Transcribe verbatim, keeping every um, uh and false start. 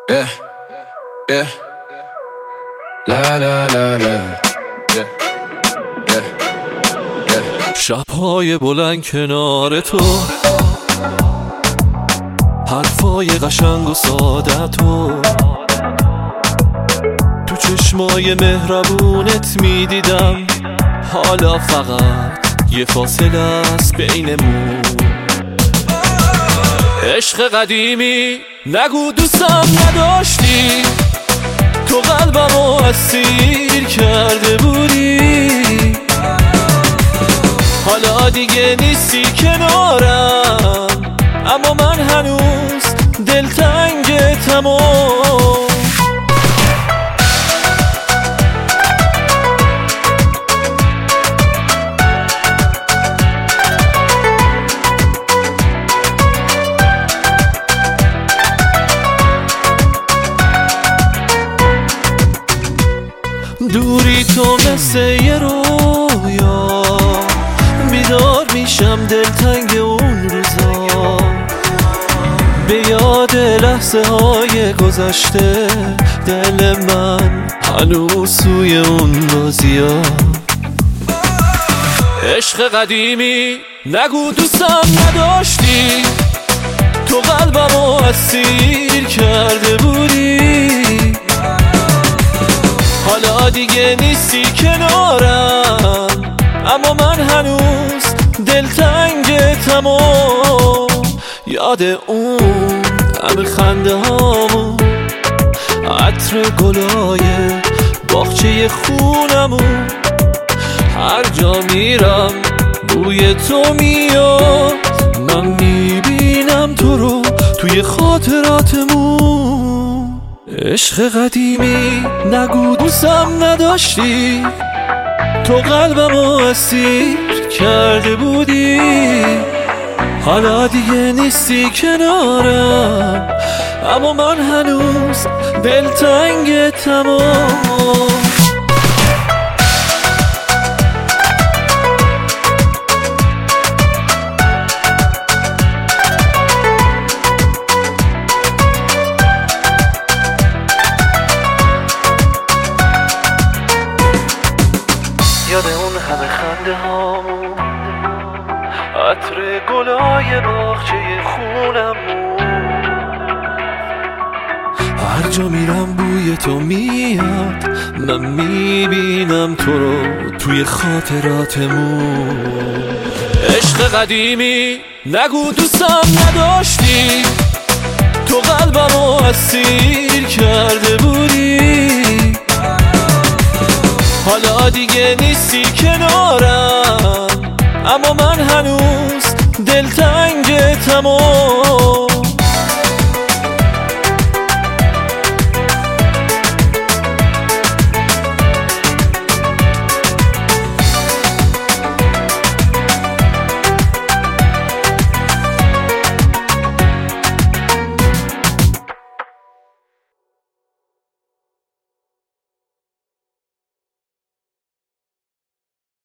Yeah, yeah. La la la la. Yeah, yeah, yeah. شب‌های بلند کنار تو، حرفای قشنگ و ساده تو، تو چشمای مهربونت میدیدم. حالا فقط یه فاصله است بینمون. عشق قدیمی نگو دوستم نداشتی، تو قلبمو اسیر کرده بودی. حالا دیگه نیستی کنارم، اما من هنوز دلتنگتم. دوری تو مثل یه رویا، بیدار میشم دلتنگ اون روزا. به یاد لحظه های گذشته دل من هنوز سوی اون بازیا. عشق قدیمی نگو دوستم نداشتی، تو قلبمو اسیر کرده بودی. حالا دیگه نیستی کنارم، اما من هنوز دلتنگتم. یاد اون همه خنده هامون، عطر گلای باغچه خونمون. هر جا میرم بوی تو میاد، من میبینم تو رو توی خاطراتمون. عشق قدیمی نگو دوستم نداشتی، تو قلبمو اسیر کرده بودی. حالا دیگه نیستی کنارم، اما من هنوز دلتنگتم. یاد اون همه خنده هامون، عطر گلای باغچه خونمون. هر جا میرم بوی تو میاد، من میبینم تو رو توی خاطراتمون. عشق قدیمی نگو دوستم نداشتی، تو قلبمو اسیر کرده بودی. حالا دیگه نیستی کنارم، اما من هنوز دلتنگتم.